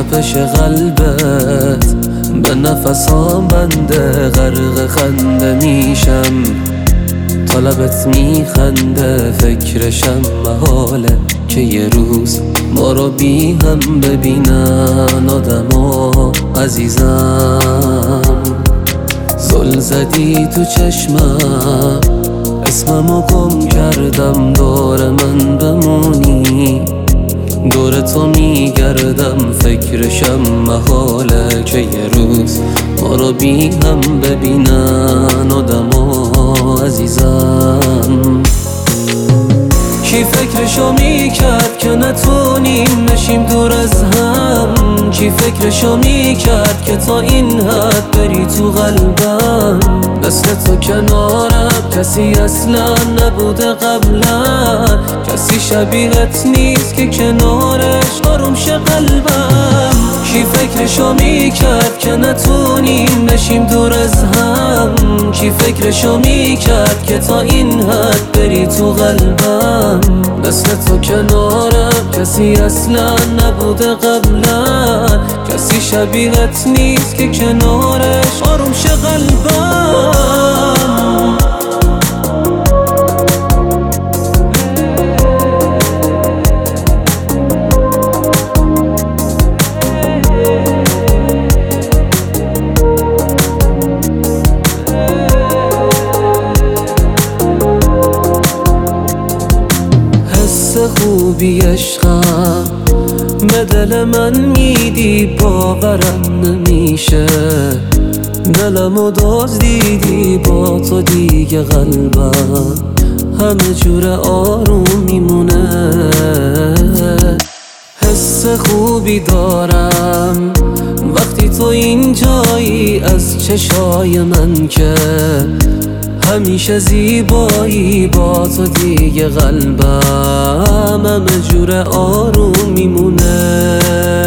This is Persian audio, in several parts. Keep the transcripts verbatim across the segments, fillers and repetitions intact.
تپش قلبت به نفسام بنده، غرق خنده میشم تا لبت میخنده. فکرشم محاله که یه روز ما رو بی هم ببینن آدما عزیزم. زل زدی تو چشمم، اسممو گم کردم، دور من بمونی، دور تو میگردم. فکرشم محاله که یه روز ما رو بی هم ببینن آدما عزیزم. کی فکرشو میکرد که نتونیم نشیم دور از هم؟ کی فکرشو میکرد که تا این حد بری تو قلبم؟ مثل تو کنارم کسی اصلا نبوده قبلا، کسی شبیهت نیست که کنارش آروم شه قلبم. کی فکرشو میکرد که نتونیم نشیم دور از هم؟ کی فکرشو میکرد که تا این حد بری تو قلبم؟ مثل تو کنارم کسی اصلا نبوده قبلا، کسی شبیهت نیست که کنارش آروم شه قلبم. خوبی عشقم به دل من میدی، باورم نمیشه دلمو دزدیدی، با تو دیگه قلبم همه جور آروم میمونه. حس خوبی دارم وقتی تو اینجایی، از چشای من که همیشه زیبایی، با تو دیگه قلبم همه جور آروم میمونه.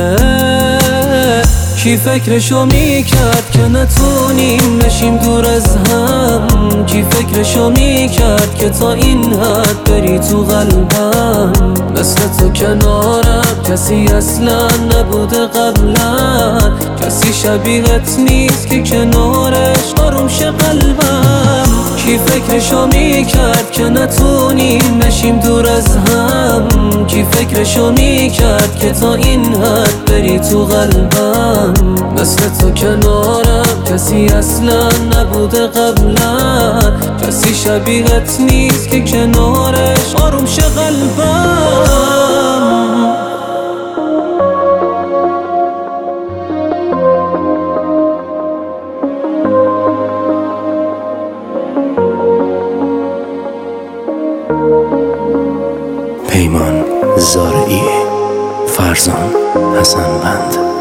کی فکرشو میکرد که نتونیم نشیم دور از هم؟ کی فکرشو میکرد که تا این حد بری تو قلبم؟ مثل تو کنارم کسی اصلا نبوده قبلا، کسی شبیهت نیست که کنارش آروم شه قلبم. کی فکرشو میکرد که نتونیم نشیم دور از هم؟ کی فکرشو میکرد که تا این حد بری تو قلبم؟ مثل تو کنارم کسی اصلا نبوده قبلا، کسی شبیهت نیست که کنارش آروم شه قلبم. پیمان زارعی، فرزان حسن بند.